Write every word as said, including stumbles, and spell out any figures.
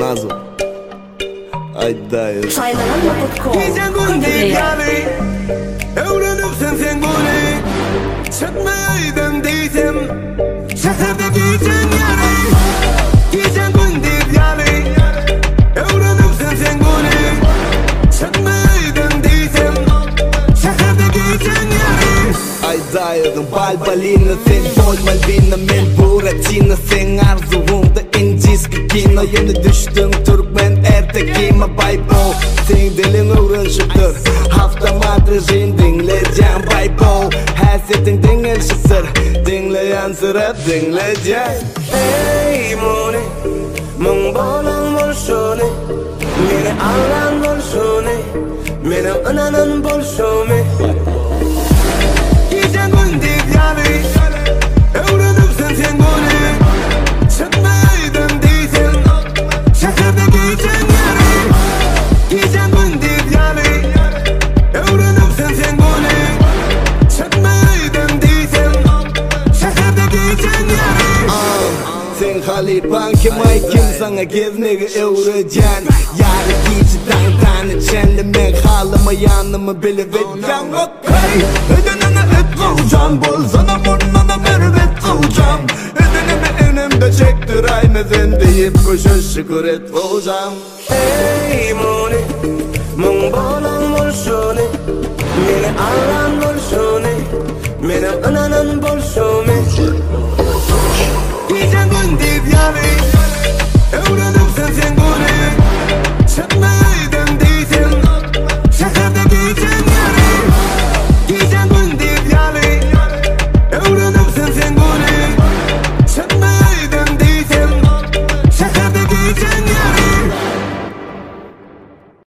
Mazo. Ayda ya. Çaylarla Utku. Gece gündüz yani öğrenip sen sen böyle çıkmayaydım değilsem şehirde gecen yani. Gece gündüz yani öğrenip sen sen böyle çıkmayaydım değilsem şehirde gecen yani. Ayda yadım balbalina sen bol malvina men buratina sen arzuğumda inciski kino yeni düştün Türkmen ertekime baybo sen dilin uğraşıptır hafta madrejin dinleyeceğim baybo hasetin dinleşisir dinleyen sıra dinleyeceğim. Hey mone mong bolang bolsone mene alan bolsone mene ananan bolsome. Gece gündüz yani öğrenip sen sen böyle çıkmayaydım değilsem şehirde gecen yani. Gece gündüz yani öğrenip sen sen böyle çıkmayaydım değilsem şehirde gecen yani. Sen halipan ki maykim sana gezmegi öğreceksin. Yarı gici tan tanı çenli men halıma yanımı bilivedeceğim. Okay ödenene et olacağım bol sana burnuna mervet olacağım. Ödeneme önümde çektir aynı sen deyip koşun şükür et olacağım. Hey mone mong bolang bolsone mene alan bolsone mene ananan bolsome. Gece gündüz yani öğrenip sen sen böyle çıkmayaydım değilsem şehirde gecen yani. Gece gündüz yani öğrenip sen sen böyle